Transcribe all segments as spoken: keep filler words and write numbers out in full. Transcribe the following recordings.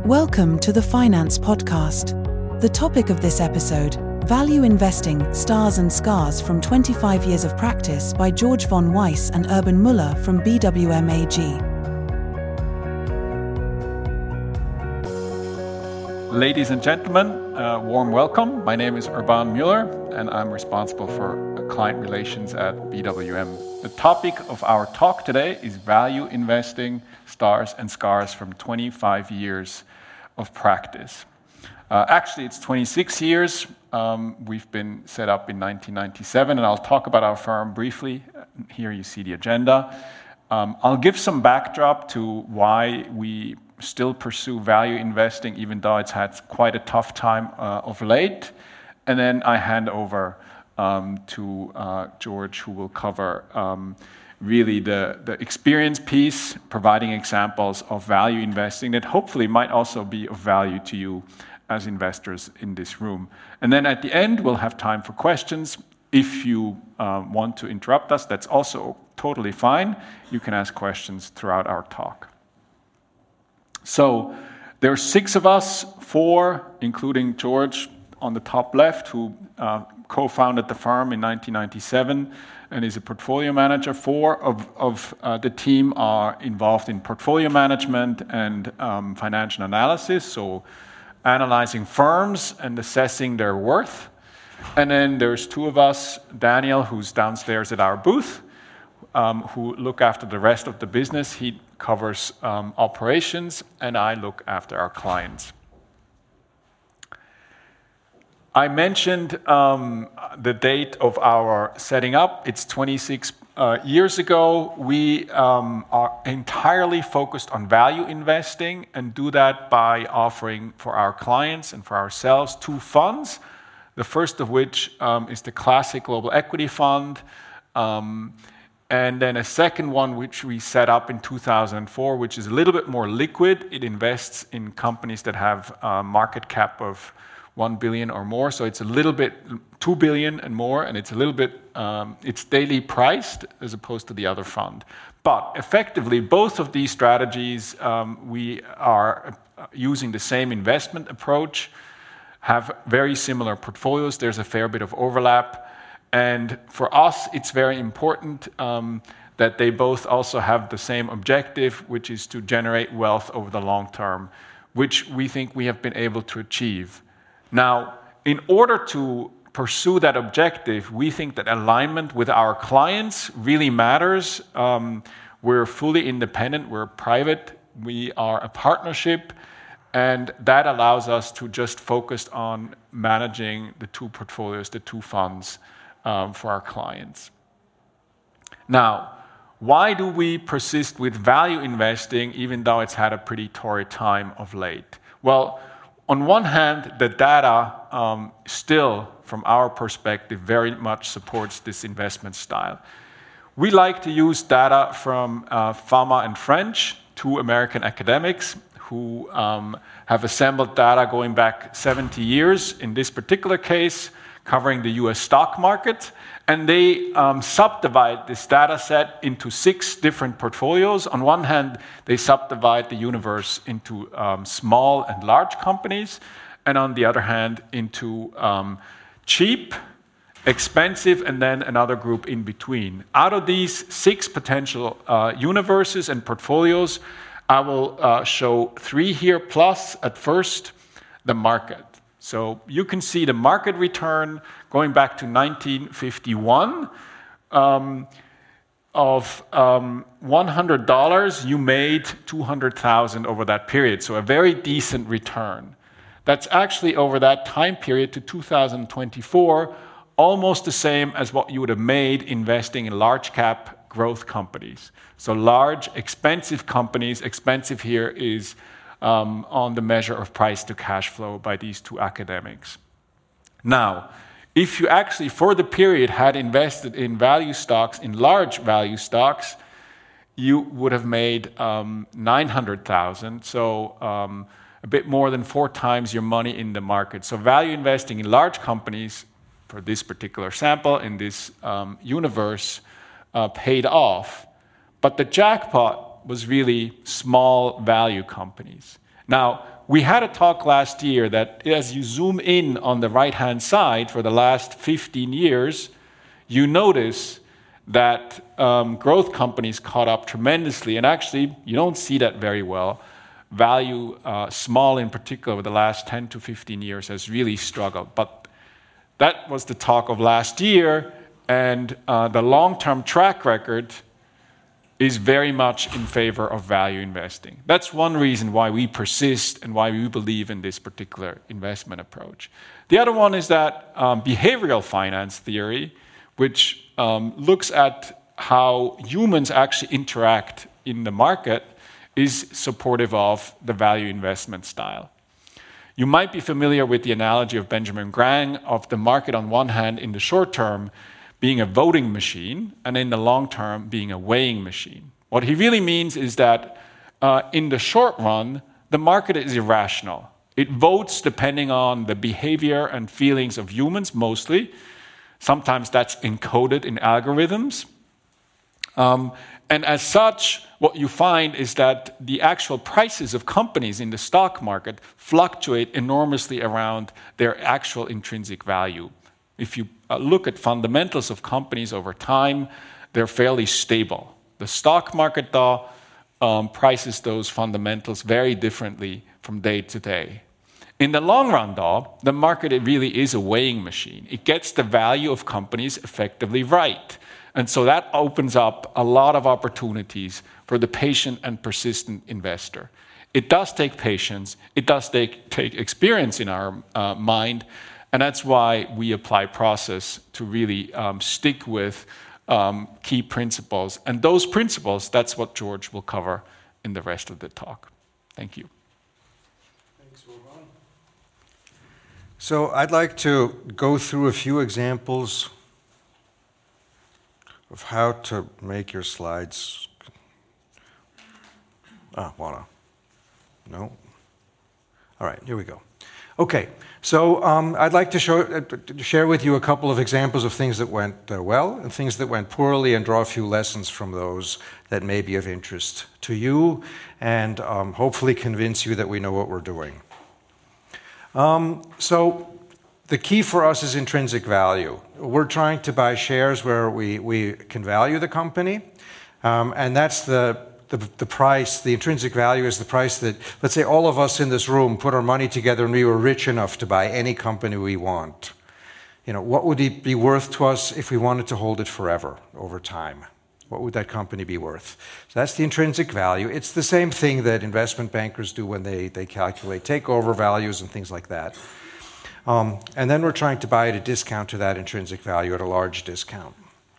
Welcome to the Finance Podcast. The topic of this episode, Value Investing, Stars and Scars from twenty-five Years of Practice by George von Weiss and Urban Muller from B W M A G. Ladies and gentlemen, uh, warm welcome. My name is Urban Muller and I'm responsible for client relations at B W M. The topic of our talk today is Value Investing, Stars and Scars from twenty-five years of practice. Uh, actually, it's twenty-six years. Um, we've been set up in nineteen ninety-seven, and I'll talk about our firm briefly. Here you see the agenda. Um, I'll give some backdrop to why we still pursue value investing, even though it's had quite a tough time uh, of late. And then I hand over um, to uh, George, who will cover um, really the, the experience piece, providing examples of value investing that hopefully might also be of value to you as investors in this room. And then at the end, we'll have time for questions. If you uh, want to interrupt us, that's also totally fine. You can ask questions throughout our talk. So there are six of us, four, including George on the top left, who uh, co-founded the firm in nineteen ninety-seven and is a portfolio manager. Four of, of uh, the team are involved in portfolio management and um, financial analysis, so analyzing firms and assessing their worth. And then there's two of us, Daniel, who's downstairs at our booth, um, who look after the rest of the business. He covers um, operations, and I look after our clients. I mentioned um, the date of our setting up. It's twenty-six uh, years ago. We um, are entirely focused on value investing and do that by offering for our clients and for ourselves two funds. The first of which um, is the classic global equity fund, um, and then a second one which we set up in two thousand four, which is a little bit more liquid. It invests in companies that have a market cap of one billion or more, so it's a little bit two billion and more, and it's a little bit um, it's daily priced as opposed to the other fund. But effectively, both of these strategies, um, we are using the same investment approach, have very similar portfolios. There's a fair bit of overlap. And for us, it's very important um, that they both also have the same objective, which is to generate wealth over the long term, which we think we have been able to achieve. Now, in order to pursue that objective, we think that alignment with our clients really matters. Um, we're fully independent, we're private, we are a partnership, and that allows us to just focus on managing the two portfolios, the two funds um, for our clients. Now, why do we persist with value investing even though it's had a pretty torrid time of late? Well, on one hand, the data um, still, from our perspective, very much supports this investment style. We like to use data from uh, Fama and French, two American academics who um, have assembled data going back seventy years, in this particular case, covering the U S stock market. And they um, subdivide this data set into six different portfolios. On one hand, they subdivide the universe into um, small and large companies, and on the other hand, into um, cheap, expensive, and then another group in between. Out of these six potential uh, universes and portfolios, I will uh, show three here, plus, at first, the market. So you can see the market return going back to nineteen fifty-one um, of um, one hundred dollars. You made two hundred thousand dollars over that period, so a very decent return. That's actually over that time period to two thousand twenty-four, almost the same as what you would have made investing in large cap growth companies. So large, expensive companies, expensive here is Um, on the measure of price to cash flow by these two academics. Now, if you actually, for the period, had invested in value stocks, in large value stocks, you would have made um, nine hundred thousand dollars, so um, a bit more than four times your money in the market. So value investing in large companies, for this particular sample, in this um, universe, uh, paid off. But the jackpot was really small value companies. Now, we had a talk last year that as you zoom in on the right-hand side for the last fifteen years, you notice that um, growth companies caught up tremendously, and actually, you don't see that very well. Value, uh, small in particular, over the last ten to fifteen years has really struggled. But that was the talk of last year, and uh, the long-term track record is very much in favor of value investing. That's one reason why we persist and why we believe in this particular investment approach. The other one is that um, behavioral finance theory, which um, looks at how humans actually interact in the market, is supportive of the value investment style. You might be familiar with the analogy of Benjamin Graham of the market on one hand in the short term being a voting machine and in the long term being a weighing machine. What he really means is that uh, in the short run, the market is irrational. It votes depending on the behavior and feelings of humans mostly. Sometimes that's encoded in algorithms. Um, and as such, what you find is that the actual prices of companies in the stock market fluctuate enormously around their actual intrinsic value. If you uh, look at fundamentals of companies over time, they're fairly stable. The stock market, though, um, prices those fundamentals very differently from day to day. In the long run, though, the market it really is a weighing machine. It gets the value of companies effectively right. And so that opens up a lot of opportunities for the patient and persistent investor. It does take patience. It does take, take experience in our uh, mind. And that's why we apply process to really um, stick with um, key principles. And those principles, that's what George will cover in the rest of the talk. Thank you. Thanks, Wolfgang. So I'd like to go through a few examples of how to make your slides. Ah, voila. No. All right, here we go. Okay, so um, I'd like to, show, uh, to share with you a couple of examples of things that went uh, well and things that went poorly, and draw a few lessons from those that may be of interest to you, and um, hopefully convince you that we know what we're doing. Um, so the key for us is intrinsic value. We're trying to buy shares where we, we can value the company, um, and that's the The, the price, the intrinsic value is the price that, let's say all of us in this room put our money together and we were rich enough to buy any company we want. You know, what would it be worth to us if we wanted to hold it forever, over time? What would that company be worth? So that's the intrinsic value. It's the same thing that investment bankers do when they, they calculate takeover values and things like that. Um, and then we're trying to buy at a discount to that intrinsic value, at a large discount.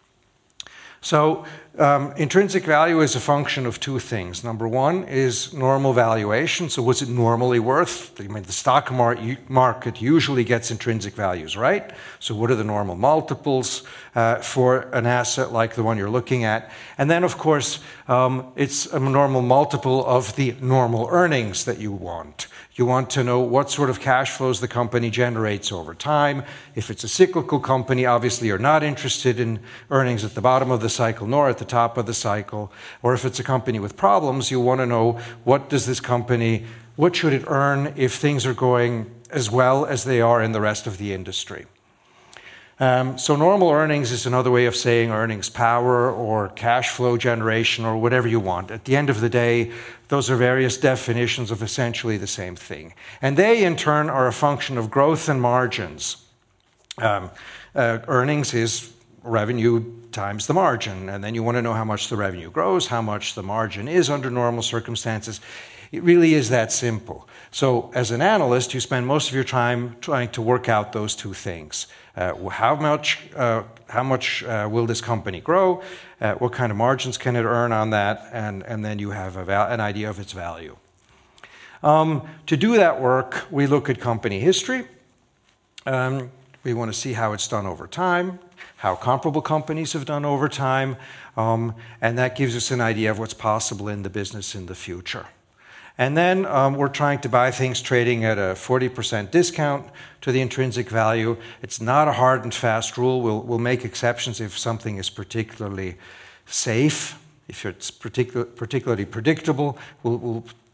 So um, intrinsic value is a function of two things. Number one is normal valuation. So what's it normally worth? I mean, the stock mar- market usually gets intrinsic values, right? So what are the normal multiples uh, for an asset like the one you're looking at? And then, of course, um, it's a normal multiple of the normal earnings that you want. You want to know what sort of cash flows the company generates over time. If it's a cyclical company, obviously you're not interested in earnings at the bottom of the cycle nor at the top of the cycle. Or if it's a company with problems, you want to know what does this company, what should it earn if things are going as well as they are in the rest of the industry. Um, so normal earnings is another way of saying earnings power or cash flow generation or whatever you want. At the end of the day, those are various definitions of essentially the same thing. And they, in turn, are a function of growth and margins. Um, uh, earnings is revenue times the margin, and then you want to know how much the revenue grows, how much the margin is under normal circumstances. It really is that simple. So as an analyst, you spend most of your time trying to work out those two things. Uh, how much, uh, how much uh, will this company grow? Uh, what kind of margins can it earn on that? And, and then you have a val- an idea of its value. Um, to do that work, we look at company history. Um, we want to see how it's done over time, how comparable companies have done over time, um, and that gives us an idea of what's possible in the business in the future. And then um, we're trying to buy things trading at a forty percent discount to the intrinsic value. It's not a hard and fast rule. We'll, we'll make exceptions if something is particularly safe, if it's particular, particularly predictable. We'll, we'll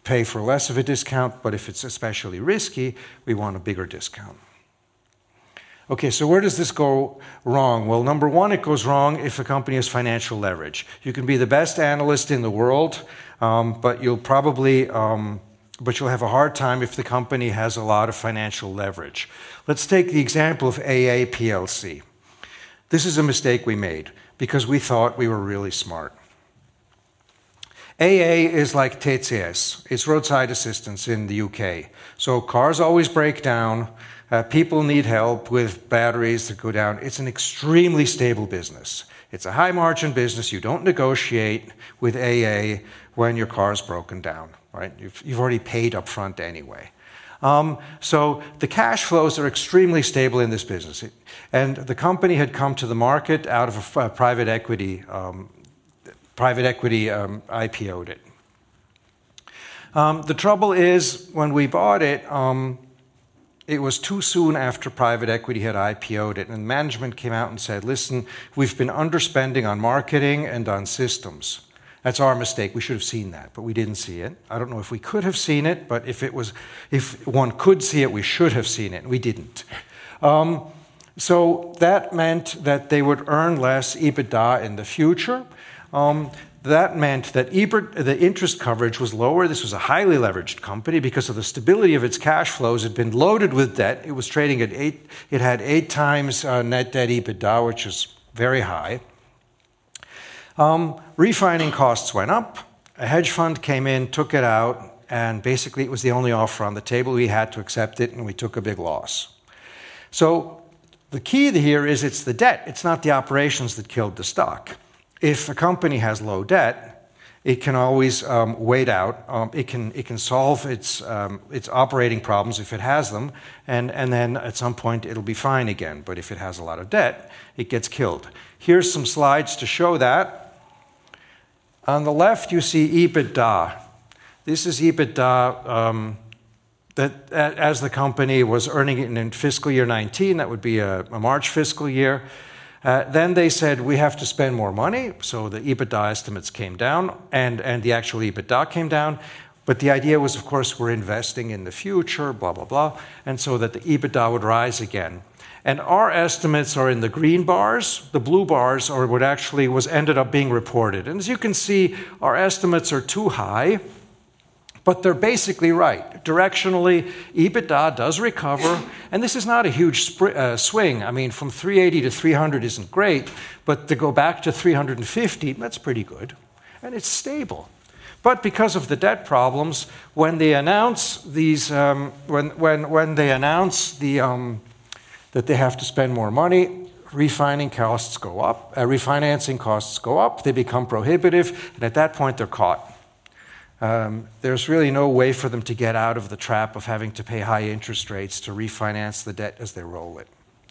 pay for less of a discount, but if it's especially risky, we want a bigger discount. Okay, so where does this go wrong? Well, number one, it goes wrong if a company has financial leverage. You can be the best analyst in the world, um, but you'll probably, um, but you'll have a hard time if the company has a lot of financial leverage. Let's take the example of A A P L C. This is a mistake we made because we thought we were really smart. A A is like T C S. It's roadside assistance in the U K. So cars always break down. Uh, people need help with batteries that go down. It's an extremely stable business. It's a high-margin business. You don't negotiate with A A when your car's broken down, right? You've, you've already paid up front anyway. Um, so the cash flows are extremely stable in this business. And the company had come to the market out of a, a private equity um, Private equity um, I P O'd it. Um, the trouble is, when we bought it, um, it was too soon after private equity had I P O'd it, and management came out and said, listen, we've been underspending on marketing and on systems. That's our mistake. We should have seen that, but we didn't see it. I don't know if we could have seen it, but if it was, if one could see it, we should have seen it, and we didn't. Um, so that meant that they would earn less EBITDA in the future. Um, that meant that E B I T, the interest coverage was lower. This was a highly leveraged company because of the stability of its cash flows. It had been loaded with debt. It was trading at eight. It had eight times uh, net debt EBITDA, which is very high. Um, refining costs went up. A hedge fund came in, took it out, and basically it was the only offer on the table. We had to accept it, and we took a big loss. So the key here is it's the debt. It's not the operations that killed the stock. If a company has low debt, it can always um, wait out. Um, it can it can solve its um, its operating problems if it has them, and, and then at some point it'll be fine again. But if it has a lot of debt, it gets killed. Here's some slides to show that. On the left, you see EBITDA. This is EBITDA um, that as the company was earning it in fiscal year nineteen. That would be a, a March fiscal year. Uh, then they said, we have to spend more money, so the EBITDA estimates came down, and, and the actual EBITDA came down. But the idea was, of course, we're investing in the future, blah, blah, blah, and so that the EBITDA would rise again. And our estimates are in the green bars. The blue bars are what actually was ended up being reported. And as you can see, our estimates are too high, but they're basically right. Directionally, EBITDA does recover, and this is not a huge sp- uh, swing. I mean, from three eighty to three hundred isn't great, but to go back to three hundred fifty, that's pretty good, and it's stable. But because of the debt problems, when they announce these, um, when when when they announce the um, that they have to spend more money, refining costs go up, uh, refinancing costs go up. They become prohibitive, and at that point, they're caught. Um, there's really no way for them to get out of the trap of having to pay high interest rates to refinance the debt as they roll it.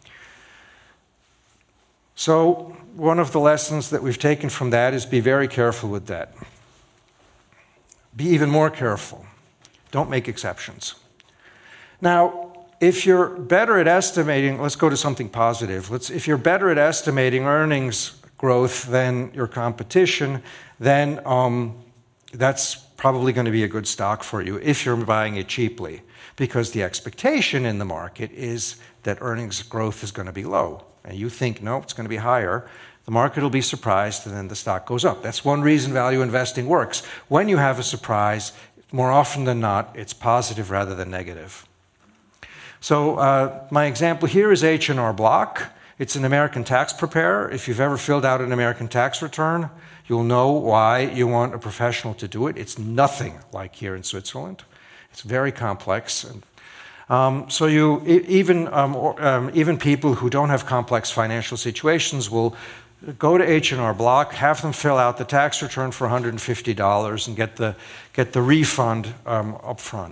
So one of the lessons that we've taken from that is be very careful with debt. Be even more careful. Don't make exceptions. Now, if you're better at estimating, let's go to something positive. Let's, if you're better at estimating earnings growth than your competition, then um, that's probably going to be a good stock for you if you're buying it cheaply, because the expectation in the market is that earnings growth is going to be low. And you think, no, it's going to be higher. The market will be surprised, and then the stock goes up. That's one reason value investing works. When you have a surprise, more often than not, it's positive rather than negative. So uh, my example here is H and R Block. It's an American tax preparer. If you've ever filled out an American tax return, you'll know why you want a professional to do it. It's nothing like here in Switzerland. It's very complex. And, um, so you even um, or, um, even people who don't have complex financial situations will go to H and R Block, have them fill out the tax return for one hundred fifty dollars, and get the get the refund um, up front.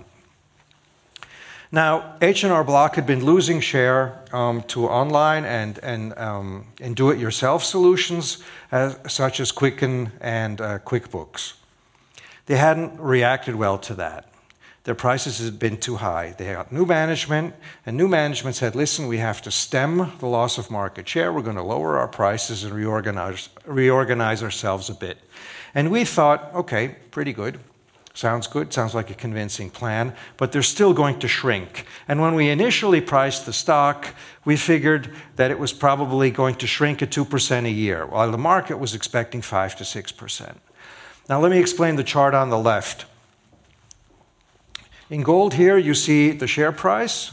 Now, H and R Block had been losing share um, to online and, and, um, and do-it-yourself solutions, as, such as Quicken and uh, QuickBooks. They hadn't reacted well to that. Their prices had been too high. They got new management, and new management said, listen, we have to stem the loss of market share. We're going to lower our prices and reorganize, reorganize ourselves a bit. And we thought, okay, pretty good. Sounds good, sounds like a convincing plan, but they're still going to shrink. And when we initially priced the stock, we figured that it was probably going to shrink at two percent a year, while the market was expecting five to six percent. Now let me explain the chart on the left. In gold here, you see the share price,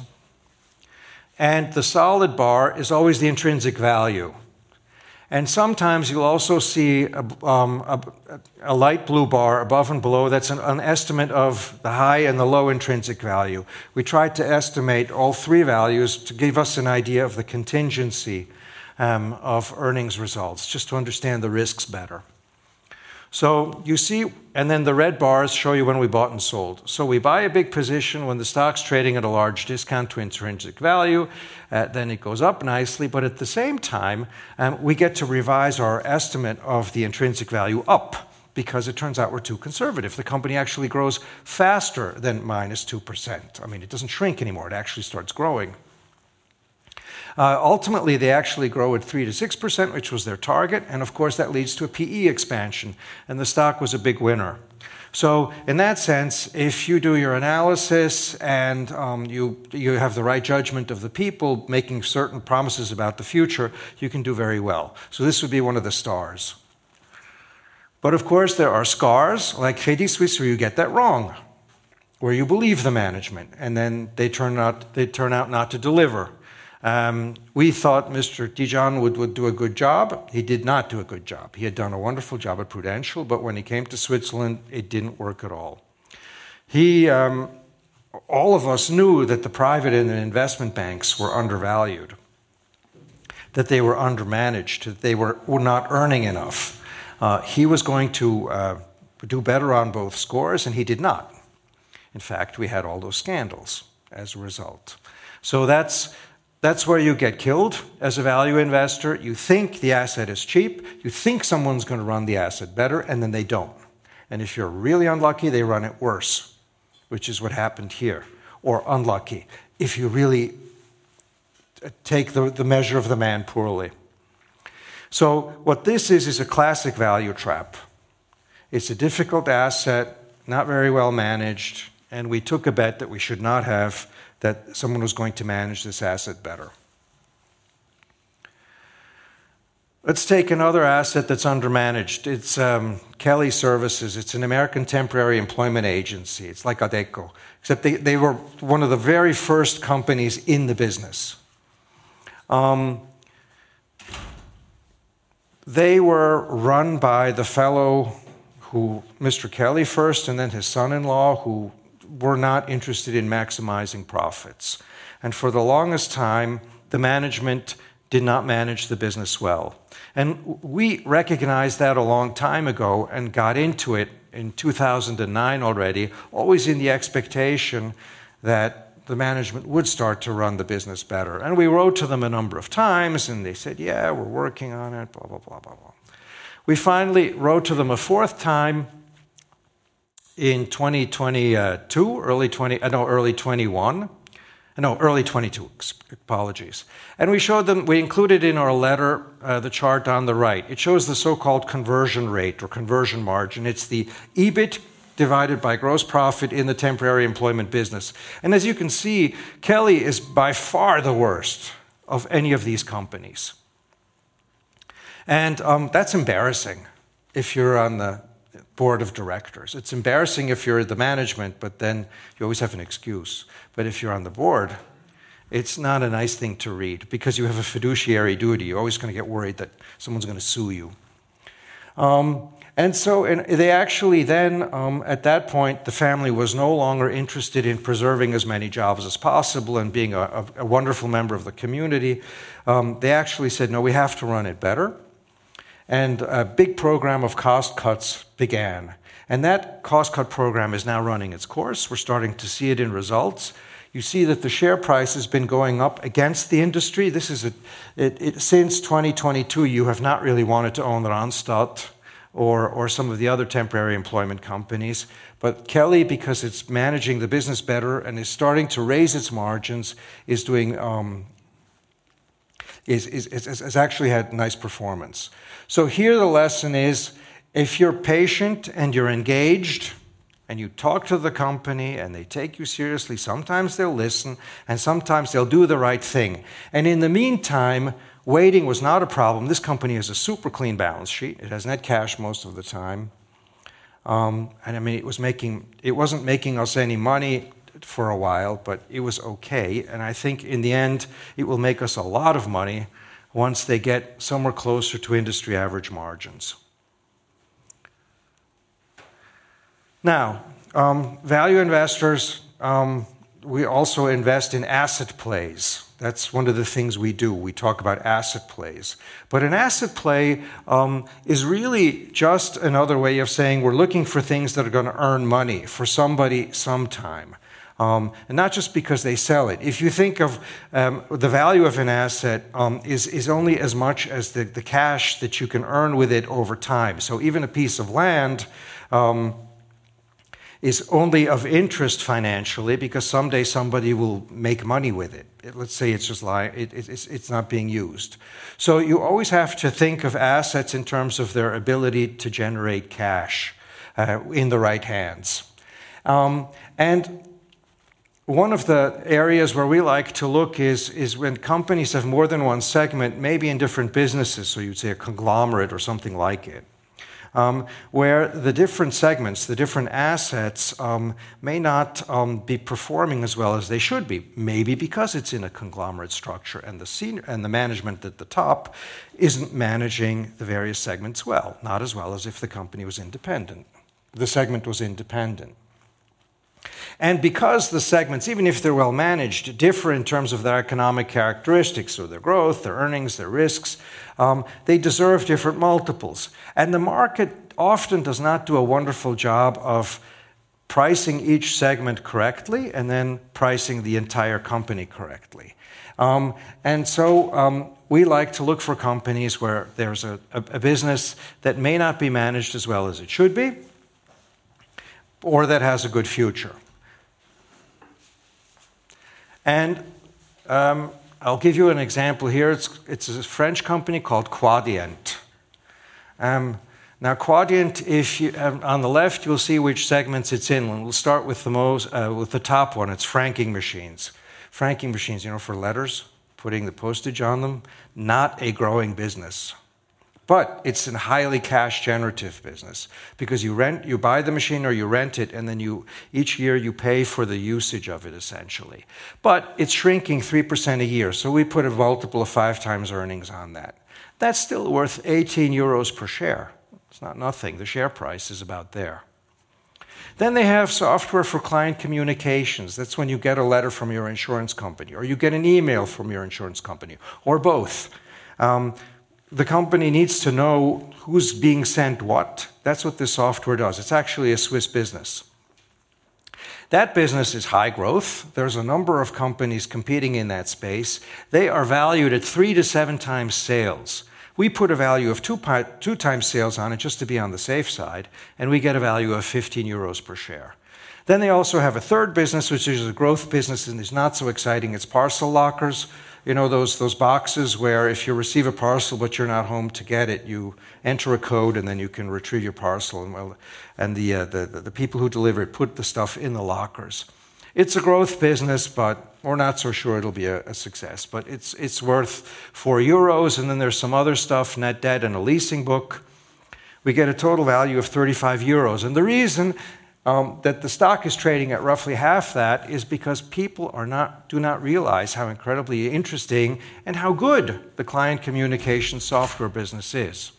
and the solid bar is always the intrinsic value. And sometimes you'll also see a, um, a, a light blue bar above and below. That's an, an estimate of the high and the low intrinsic value. We tried to estimate all three values to give us an idea of the contingency um, of earnings results, just to understand the risks better. So you see, and then the red bars show you when we bought and sold. So we buy a big position when the stock's trading at a large discount to intrinsic value. Uh, then it goes up nicely, but at the same time, um, we get to revise our estimate of the intrinsic value up because it turns out we're too conservative. The company actually grows faster than minus two percent. I mean, it doesn't shrink anymore. It actually starts growing. Uh, ultimately, they actually grow at three to six percent, which was their target, and of course that leads to a P E expansion, and the stock was a big winner. So in that sense, if you do your analysis and um, you, you have the right judgment of the people making certain promises about the future, you can do very well. So this would be one of the stars. But of course, there are scars, like Credit Suisse, where you get that wrong, where you believe the management, and then they turn out, they turn out not to deliver. Um, we thought Mister Dijon would, would do a good job. He did not do a good job. He had done a wonderful job at Prudential, but when he came to Switzerland, it didn't work at all. He, um, all of us knew that the private and the investment banks were undervalued, that they were undermanaged, that they were, were not earning enough. Uh, he was going to uh, do better on both scores, and he did not. In fact, we had all those scandals as a result. So that's... That's where you get killed as a value investor. You think the asset is cheap, you think someone's going to run the asset better, and then they don't. And if you're really unlucky, they run it worse, which is what happened here. Or unlucky, if you really take the, the measure of the man poorly. So what this is, is a classic value trap. It's a difficult asset, not very well managed, and we took a bet that we should not have, that someone was going to manage this asset better. Let's take another asset that's undermanaged. It's um, Kelly Services. It's an American temporary employment agency. It's like Adecco, except they, they were one of the very first companies in the business. Um, they were run by the fellow who, Mister Kelly first, and then his son-in-law, who were not interested in maximizing profits. And for the longest time, the management did not manage the business well. And we recognized that a long time ago and got into it in two thousand nine already, always in the expectation that the management would start to run the business better. And we wrote to them a number of times, and they said, yeah, we're working on it, blah, blah, blah, blah, blah. We finally wrote to them a fourth time in twenty twenty-two, early twenty, no, early twenty-one, no, early twenty-two. Apologies. And we showed them. We included in our letter uh, the chart on the right. It shows the so-called conversion rate or conversion margin. It's the E B I T divided by gross profit in the temporary employment business. And as you can see, Kelly is by far the worst of any of these companies. And um, that's embarrassing if you're on the board of directors. It's embarrassing if you're the management, but then you always have an excuse. But if you're on the board, it's not a nice thing to read because you have a fiduciary duty. You're always going to get worried that someone's going to sue you. Um, and so and they actually then, um, at that point, the family was no longer interested in preserving as many jobs as possible and being a, a, a wonderful member of the community. Um, they actually said, no, we have to run it better. And a big program of cost cuts began. And that cost cut program is now running its course. We're starting to see it in results. You see that the share price has been going up against the industry. This is a, it, it, since twenty twenty-two, you have not really wanted to own Randstad or, or some of the other temporary employment companies. But Kelly, because it's managing the business better and is starting to raise its margins, is doing um, is, is, is, is actually had nice performance. So here the lesson is, if you're patient and you're engaged, and you talk to the company and they take you seriously. Sometimes they'll listen, and sometimes they'll do the right thing. And in the meantime, waiting was not a problem. This company has a super clean balance sheet. It has net cash most of the time. Um, and I mean, it was making, it wasn't making us any money for a while, but it was okay. And I think in the end, it will make us a lot of money once they get somewhere closer to industry average margins. Now, um, value investors, um, we also invest in asset plays. That's one of the things we do. We talk about asset plays. But an asset play um, is really just another way of saying we're looking for things that are going to earn money for somebody sometime. Um, and not just because they sell it. If you think of um, the value of an asset um, is, is only as much as the, the cash that you can earn with it over time. So even a piece of land um, is only of interest financially because someday somebody will make money with it. it let's say it's just lying, it, it, it's, it's not being used. So you always have to think of assets in terms of their ability to generate cash uh, in the right hands. Um, and one of the areas where we like to look is, is when companies have more than one segment, maybe in different businesses, so you'd say a conglomerate or something like it. Um, where the different segments, the different assets, um, may not um, be performing as well as they should be. Maybe because it's in a conglomerate structure and the senior, and the management at the top isn't managing the various segments well, not as well as if the company was independent. The segment was independent. And because the segments, even if they're well managed, differ in terms of their economic characteristics, so their growth, their earnings, their risks, um, they deserve different multiples. And the market often does not do a wonderful job of pricing each segment correctly and then pricing the entire company correctly. Um, and so um, we like to look for companies where there's a, a, a business that may not be managed as well as it should be, or that has a good future. And um, I'll give you an example here. It's, it's a French company called Quadient. Um, now, Quadient, if you, um, on the left, you'll see which segments it's in. We'll start with the most, uh, with the top one. It's franking machines. Franking machines, you know, for letters, putting the postage on them. Not a growing business. But it's a highly cash-generative business because you rent, you buy the machine or you rent it, and then you each year you pay for the usage of it, essentially. But it's shrinking three percent a year, so we put a multiple of five times earnings on that. That's still worth eighteen euros per share. It's not nothing. The share price is about there. Then they have software for client communications. That's when you get a letter from your insurance company, or you get an email from your insurance company, or both. Um, The company needs to know who's being sent what. That's what this software does. It's actually a Swiss business. That business is high growth. There's a number of companies competing in that space. They are valued at three to seven times sales. We put a value of two, two times sales on it just to be on the safe side, and we get a value of fifteen euros per share. Then they also have a third business, which is a growth business and is not so exciting. It's parcel lockers. You know, those, those boxes where if you receive a parcel but you're not home to get it, you enter a code and then you can retrieve your parcel. And, well, and the, uh, the, the people who deliver it put the stuff in the lockers. It's a growth business, but we're not so sure it'll be a, a success. But it's, it's worth four euros, and then there's some other stuff, net debt and a leasing book. We get a total value of thirty-five euros. And the reason Um, that the stock is trading at roughly half that is because people are not, do not realize how incredibly interesting and how good the client communication software business is.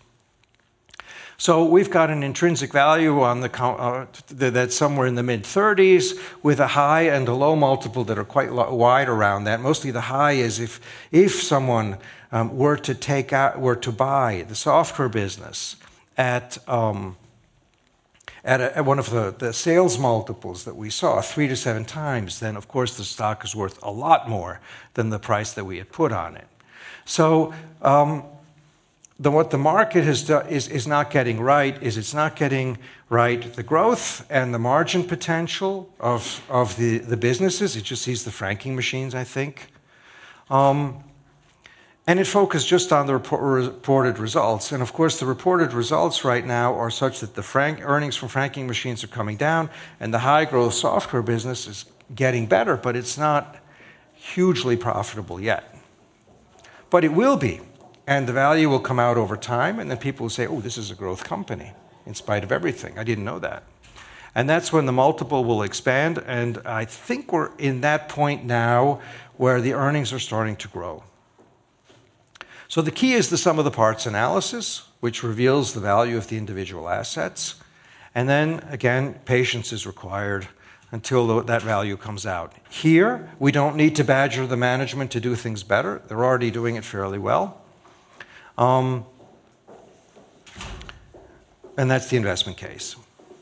So we've got an intrinsic value on the uh, that's somewhere in the mid thirties with a high and a low multiple that are quite wide around that. Mostly the high is if if someone um, were to take out were to buy the software business at um, At, a, at one of the, the sales multiples that we saw, three to seven times, then of course the stock is worth a lot more than the price that we had put on it. So um, the, what the market has do, is, is not getting right is it's not getting right the growth and the margin potential of, of the, the businesses. It just sees the franking machines, I think. Um, And it focused just on the reported results. And of course, the reported results right now are such that the frank earnings from franking machines are coming down, and the high-growth software business is getting better, but it's not hugely profitable yet. But it will be, and the value will come out over time, and then people will say, oh, this is a growth company, in spite of everything. I didn't know that. And that's when the multiple will expand, and I think we're in that point now where the earnings are starting to grow. So the key is the sum of the parts analysis, which reveals the value of the individual assets. And then, again, patience is required until that value comes out. Here, we don't need to badger the management to do things better. They're already doing it fairly well. Um, and that's the investment case.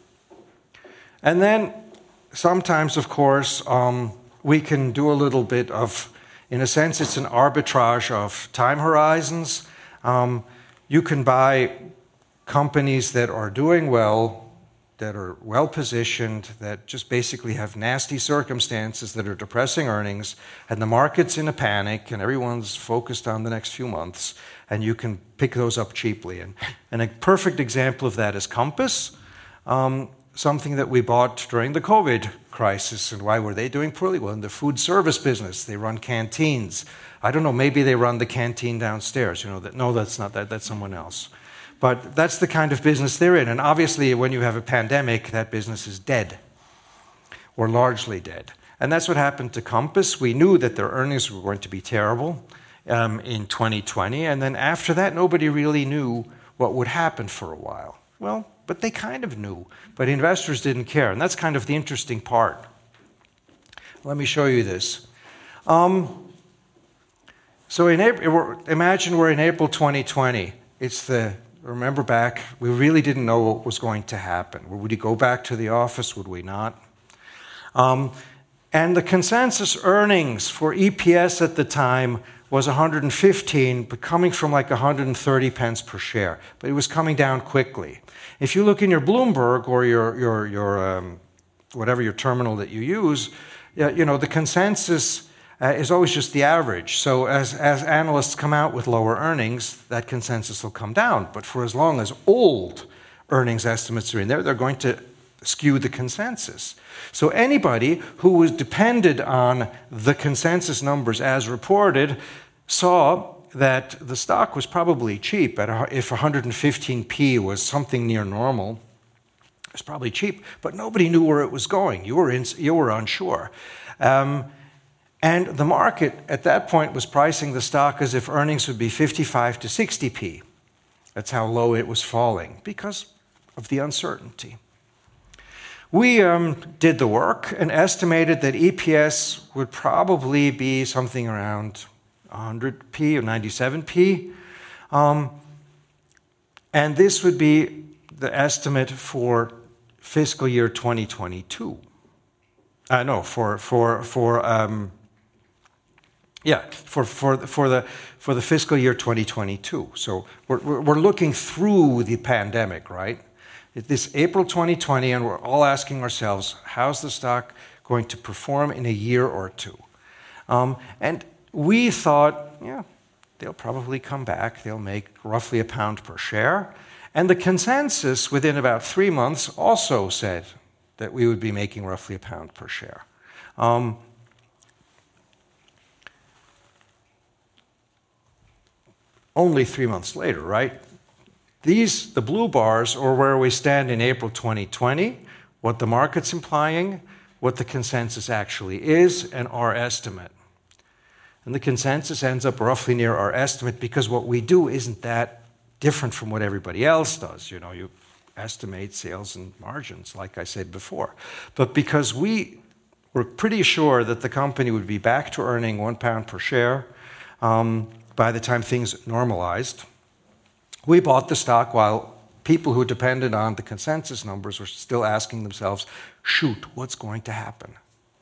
And then, sometimes, of course, um, we can do a little bit of, in a sense, it's an arbitrage of time horizons. Um, you can buy companies that are doing well, that are well-positioned, that just basically have nasty circumstances that are depressing earnings, and the market's in a panic, and everyone's focused on the next few months, and you can pick those up cheaply. And, and a perfect example of that is Compass, um, something that we bought during the COVID crisis. And why were they doing poorly? Well, in the food service business, they run canteens. I don't know, maybe they run the canteen downstairs. You know, that, no, that's not that, that's someone else. But that's the kind of business they're in. And obviously, when you have a pandemic, that business is dead, or largely dead. And that's what happened to Compass. We knew that their earnings were going to be terrible um, in twenty twenty. And then after that, nobody really knew what would happen for a while. Well, but they kind of knew, but investors didn't care, and that's kind of the interesting part. Let me show you this. Um, so in April, imagine we're in April twenty twenty. It's the, remember back, we really didn't know what was going to happen. Would we go back to the office? Would we not? Um, and the consensus earnings for E P S at the time was one hundred fifteen, but coming from like one hundred thirty pence per share. But it was coming down quickly. If you look in your Bloomberg or your your your um, whatever your terminal that you use, you know the consensus uh, is always just the average. So as as analysts come out with lower earnings, that consensus will come down. But for as long as old earnings estimates are in there, they're going to skew the consensus. So anybody who was depended on the consensus numbers as reported saw that the stock was probably cheap. At if one hundred fifteen p was something near normal, it was probably cheap, but nobody knew where it was going. You were, in, you were unsure. Um, and the market at that point was pricing the stock as if earnings would be fifty-five to sixty p. That's how low it was falling because of the uncertainty. We um, did the work and estimated that E P S would probably be something around one hundred p or ninety-seven p. Um, and this would be the estimate for fiscal year twenty twenty-two. Uh, no, for for for um, yeah, for for for the for the fiscal year twenty twenty-two. So we're we're looking through the pandemic, right? This April twenty twenty, and we're all asking ourselves, how's the stock going to perform in a year or two? Um, and we thought, yeah, they'll probably come back. They'll make roughly a pound per share. And the consensus within about three months also said that we would be making roughly a pound per share. Um, only three months later, right? These, the blue bars, are where we stand in April twenty twenty, what the market's implying, what the consensus actually is, and our estimate. And the consensus ends up roughly near our estimate because what we do isn't that different from what everybody else does. You know, you estimate sales and margins, like I said before. But because we were pretty sure that the company would be back to earning one pound per share um, by the time things normalized, we bought the stock while people who depended on the consensus numbers were still asking themselves, shoot, what's going to happen?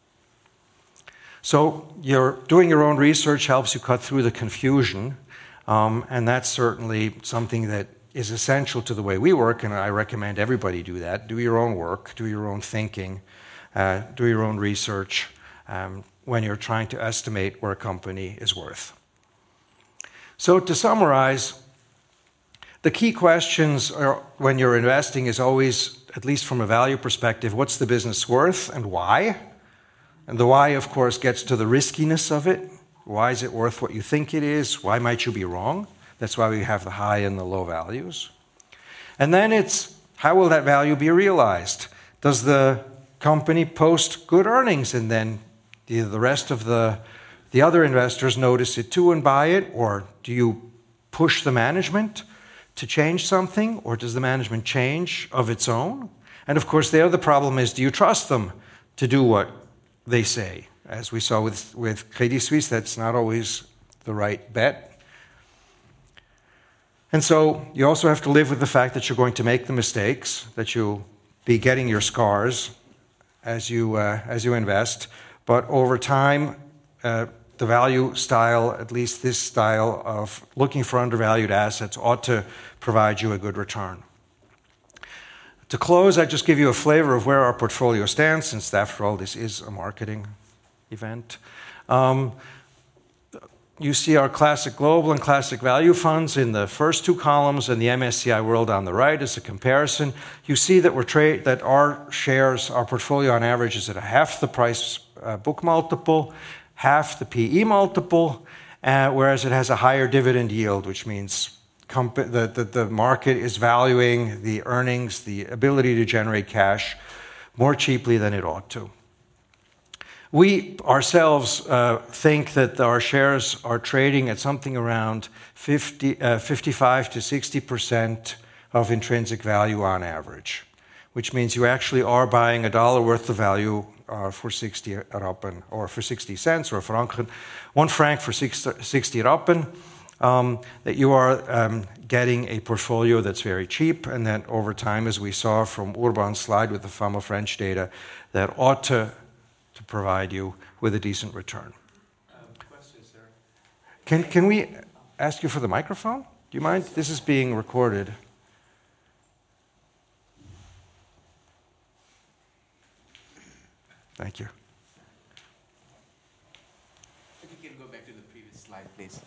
So you're doing your own research helps you cut through the confusion, um, and that's certainly something that is essential to the way we work, and I recommend everybody do that. Do your own work, do your own thinking, uh, do your own research um, when you're trying to estimate where a company is worth. So to summarize, the key questions are, when you're investing is always, at least from a value perspective, what's the business worth and why? And the why, of course, gets to the riskiness of it. Why is it worth what you think it is? Why might you be wrong? That's why we have the high and the low values. And then it's, how will that value be realized? Does the company post good earnings and then do the rest of the, the other investors notice it too and buy it? Or do you push the management to change something? Or does the management change of its own? And of course, the other problem is, do you trust them to do what they say? As we saw with, with Credit Suisse, that's not always the right bet. And so you also have to live with the fact that you're going to make the mistakes, that you'll be getting your scars as you, uh, as you invest. But over time, uh, the value style, at least this style of looking for undervalued assets, ought to provide you a good return. To close, I just give you a flavor of where our portfolio stands, since after all, this is a marketing event. Um, you see our classic global and classic value funds in the first two columns and the M S C I World on the right as a comparison. You see that we're tra- that our shares, our portfolio on average is at a half the price uh, book multiple, half the P E multiple, uh, whereas it has a higher dividend yield, which means comp- the, the, the market is valuing the earnings, the ability to generate cash more cheaply than it ought to. We ourselves uh, think that our shares are trading at something around fifty, uh, fifty-five to sixty percent of intrinsic value on average, which means you actually are buying a dollar worth of value uh, for sixty rappen, or for sixty cents, or franken, one franc for sixty rappen, um, that you are um, getting a portfolio that's very cheap, and that over time, as we saw from Urban's slide with the Fama-French data, that ought to to provide you with a decent return. Um, question, sir. Can, can we ask you for the microphone? Do you mind? This is being recorded. Thank you. If you can go back to the previous slide, please.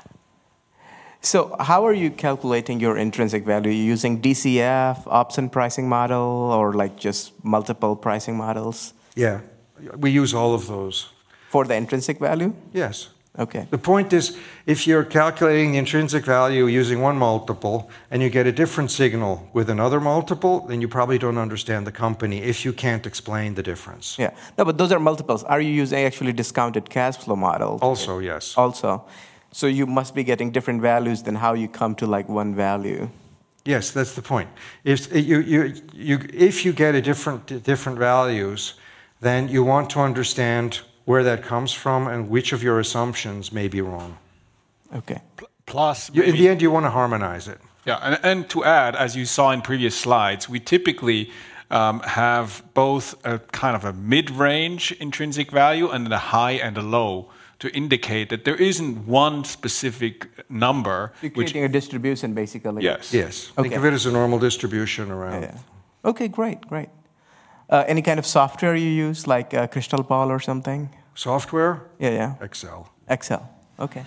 So how are you calculating your intrinsic value? Are you using D C F, option pricing model, or like just multiple pricing models? Yeah. We use all of those. For the intrinsic value? Yes. Okay. The point is, if you're calculating the intrinsic value using one multiple and you get a different signal with another multiple, then you probably don't understand the company if you can't explain the difference. Yeah. No, but those are multiples. Are you using actually discounted cash flow model? Also, yes. Also. So you must be getting different values than how you come to like one value. Yes, that's the point. If you, you, you, if you get a different, different values, then you want to understand where that comes from and which of your assumptions may be wrong. Okay. Plus, you, in the end, you want to harmonize it. Yeah, and, and to add, as you saw in previous slides, we typically um, have both a kind of a mid-range intrinsic value and a high and a low to indicate that there isn't one specific number. You're creating which, a distribution, basically. Yes. Yes. Okay. Think of it as a normal distribution around. Yeah, yeah. Okay, great, great. Uh, any kind of software you use, like uh, Crystal Ball or something? Software? Yeah, yeah. Excel. Excel. Okay.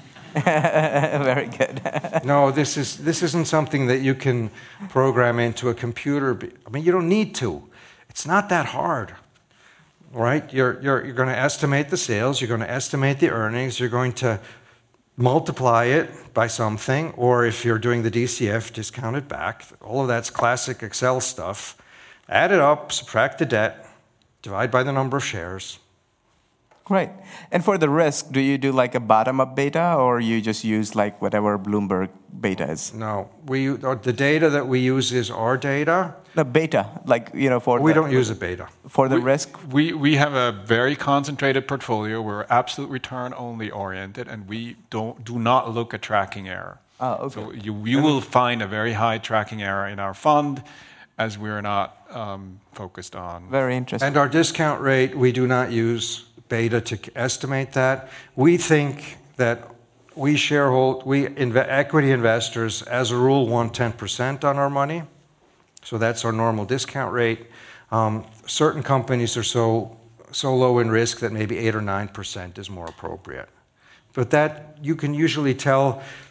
Very good. No, this is this isn't something that you can program into a computer. I mean, you don't need to. It's not that hard, right? You're you're you're going to estimate the sales. You're going to estimate the earnings. You're going to multiply it by something, or if you're doing the D C F, discount it back. All of that's classic Excel stuff. Add it up, subtract the debt, divide by the number of shares. Great. And for the risk, do you do like a bottom-up beta, or you just use like whatever Bloomberg beta is? No, we the data that we use is our data. The beta, like, you know, for We the, don't use a beta. For the we, risk? We, we have a very concentrated portfolio. We're absolute return only oriented, and we don't do not look at tracking error. Oh, okay. So you, you will find a very high tracking error in our fund, as we're not um, focused on. Very interesting. And our discount rate, we do not use beta to estimate that. We think that we sharehold, we inv- equity investors, as a rule, want ten percent on our money. So that's our normal discount rate. Um, certain companies are so so low in risk that maybe eight or nine percent is more appropriate. But that you can usually tell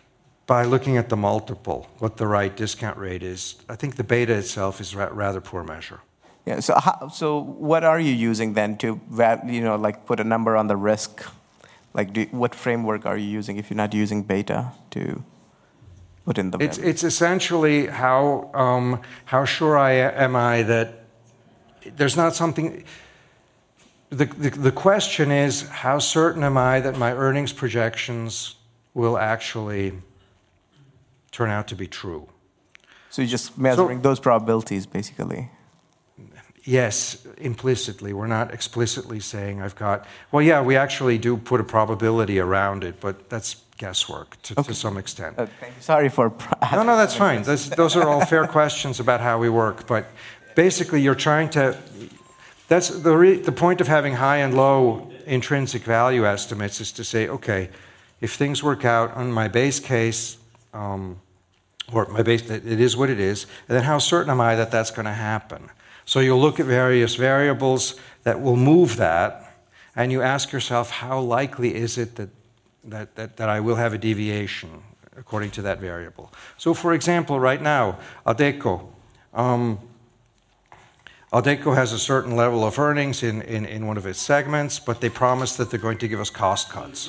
by looking at the multiple, what the right discount rate is. I think the beta itself is a ra- rather poor measure. Yeah. So, how, so what are you using then to, va- you know, like put a number on the risk? Like, do, what framework are you using if you're not using beta to put in the value? It's it's essentially how um, how sure I am I that there's not something. The, the the question is, how certain am I that my earnings projections will actually turn out to be true? So you're just measuring So, those probabilities, basically. Yes, implicitly. We're not explicitly saying I've got. Well, yeah, we actually do put a probability around it, but that's guesswork to, Okay. to some extent. Uh, thank you. Sorry for. No, no, that's fine. This, those are all fair questions about how we work. But basically, you're trying to. That's the re, the point of having high and low intrinsic value estimates is to say, okay, if things work out on my base case, um, or my base, it is what it is, and then how certain am I that that's going to happen? So you'll look at various variables that will move that, and you ask yourself, how likely is it that, that, that, that I will have a deviation according to that variable? So for example, right now, Adecco. Um, Adecco has a certain level of earnings in, in, in one of its segments, but they promise that they're going to give us cost cuts.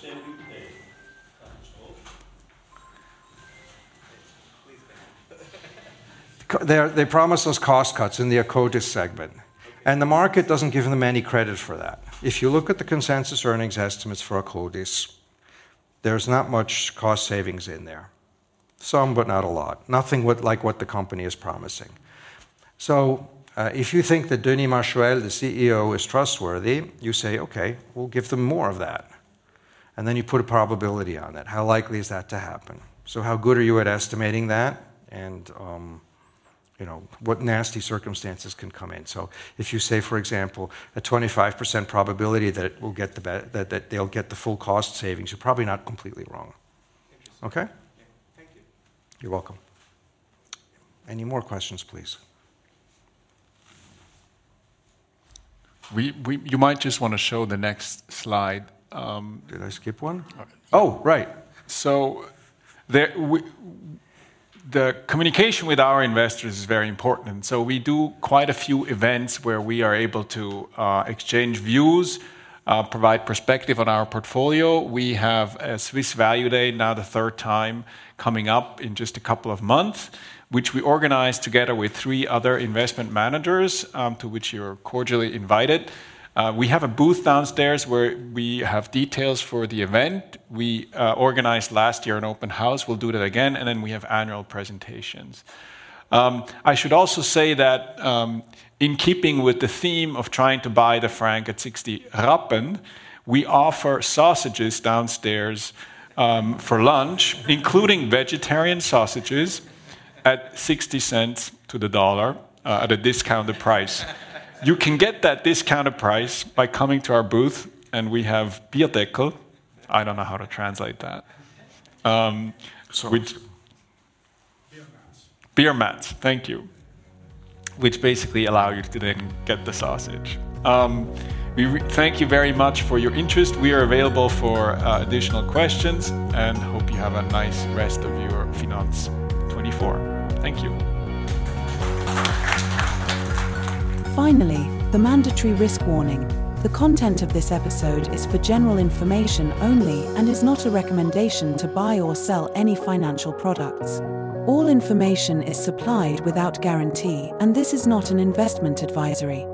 They're, they promise us cost cuts in the Akkodis segment. And the market doesn't give them any credit for that. If you look at the consensus earnings estimates for Akkodis, there's not much cost savings in there. Some, but not a lot. Nothing what, like what the company is promising. So uh, if you think that Denis Machuel, the C E O, is trustworthy, you say, okay, we'll give them more of that. And then you put a probability on that. How likely is that to happen? So how good are you at estimating that? And um, you know, what nasty circumstances can come in. So if you say, for example, a twenty-five percent probability that it will get the be- that, that they'll get the full cost savings, you're probably not completely wrong. Okay? Yeah, thank you. You're welcome. Any more questions, please? We, we, you might just want to show the next slide. Um, Did I skip one? Oh, right. so there, we, the communication with our investors is very important. So we do quite a few events where we are able to uh, exchange views, uh, provide perspective on our portfolio. We have a Swiss Value Day, now the third time, coming up in just a couple of months, which we organize together with three other investment managers, um, to which you're cordially invited. Uh, we have a booth downstairs where we have details for the event. We uh, organized last year an open house. We'll do that again, and then we have annual presentations. Um, I should also say that um, in keeping with the theme of trying to buy the franc at sixty Rappen, we offer sausages downstairs um, for lunch, including vegetarian sausages at sixty cents to the dollar uh, at a discounted price. You can get that discounted price by coming to our booth, and we have Bierdeckel. I don't know how to translate that. Um, which, beer mats. Beer mats, thank you. Which basically allow you to then get the sausage. Um, we re- thank you very much for your interest. We are available for uh, additional questions, and hope you have a nice rest of your Finance twenty-four. Thank you. Finally, the mandatory risk warning. The content of this episode is for general information only and is not a recommendation to buy or sell any financial products. All information is supplied without guarantee, and this is not an investment advisory.